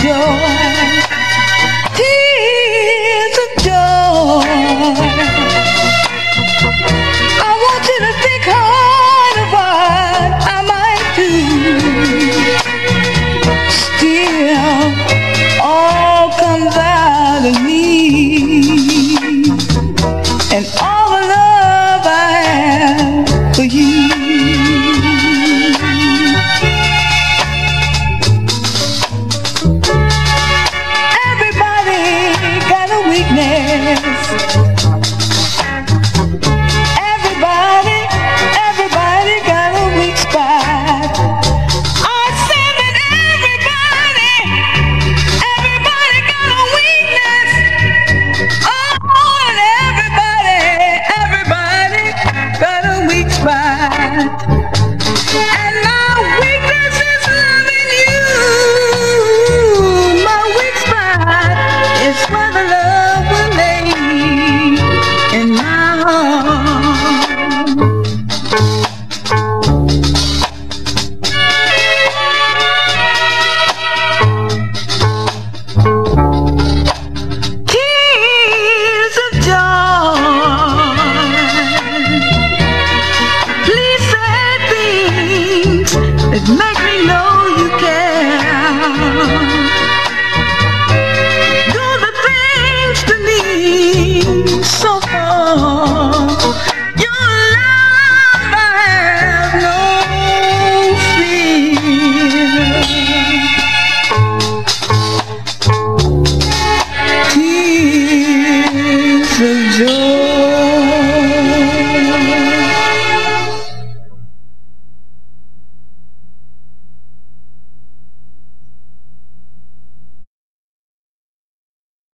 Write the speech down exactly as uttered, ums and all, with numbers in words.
joy, tears of joy. I want you to think hard of what I might do. Still, all comes out of me, and all the love I have for you. Everybody, everybody got a weak spot. I said that everybody, everybody got a weakness. Oh, and everybody, everybody got a weak spot. And my weakness is loving you. My weak spot is for the love we lay in my heart. Tears of joy, please say things that make me know you care.